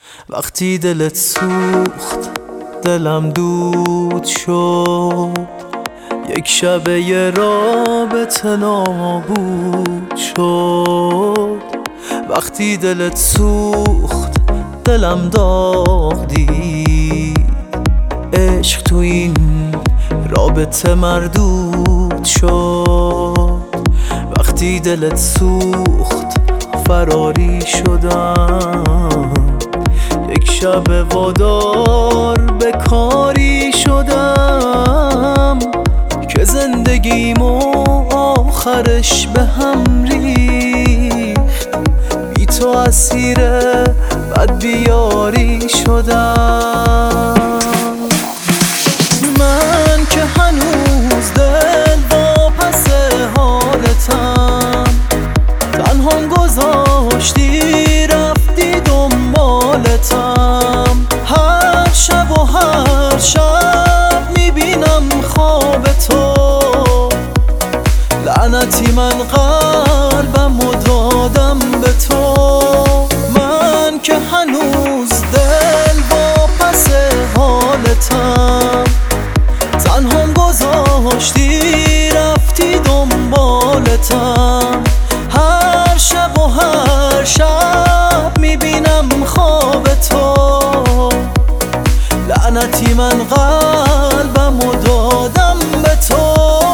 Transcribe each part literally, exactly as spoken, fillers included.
وقتی دلت سوخت دلم دود شد، یک شب یه رابطه نابود شد. وقتی دلت سوخت دلم داغ دید، عشق تو این رابطه مردود شد. وقتی دلت سوخت فراری شدم، یک شب وادار به کاری شدم که زندگیمو آخرش به هم ریخت. بی تو اسیر بد بیاری شدم. من که هنوز دل واپس حالتم، تنهام گذاشتی رفتی دنبالتم. هر شب و هر شب میبینم خواب تو، لعنتی من قلبم و دادم به تو. من که هنوز دل واپس حالتم، تنهام گذاشتی رفتی دنبالتم. هر شب و هر شب میبینم خواب تو، لعنتی من قلبم و دادم به تو.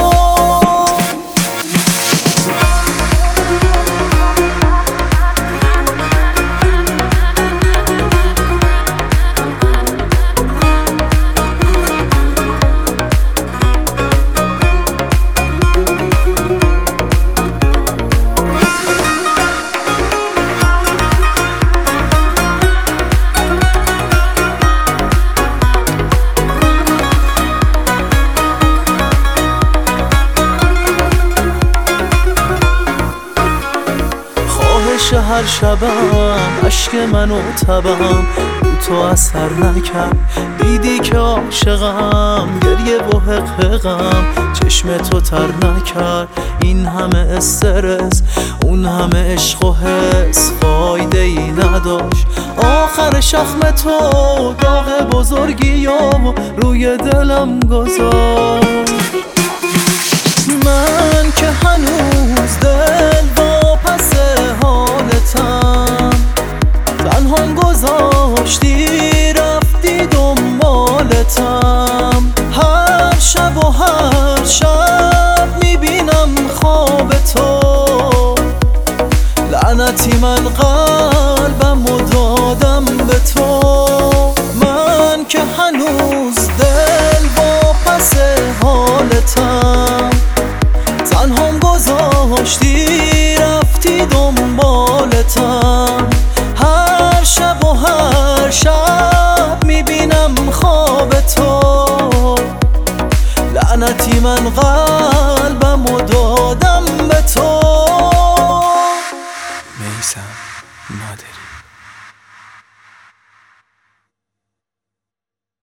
هر شبم عشق منو تبم رو تو اثر نکرد. دیدی که عاشقم، گریه و حقحقم چشم تو تر نکرد. این همه استرس، اون همه عشق و حس فایده ای نداشت. آخر شخم تو داغ بزرگی و روی دلم گذاشت. من که هنوز دل واپس حالتم، تنهام گذاشتی رفتی دنبالتم. هر شب و هر شب میبینم خواب تو، لعنتی من قلبم و دادم به تو. من که هنوز دل واپس حالتم، تنهام گذاشتی رفتی دنبالتم. هر شب و هر شب میبینم خواب تو، لعنتی من قلبم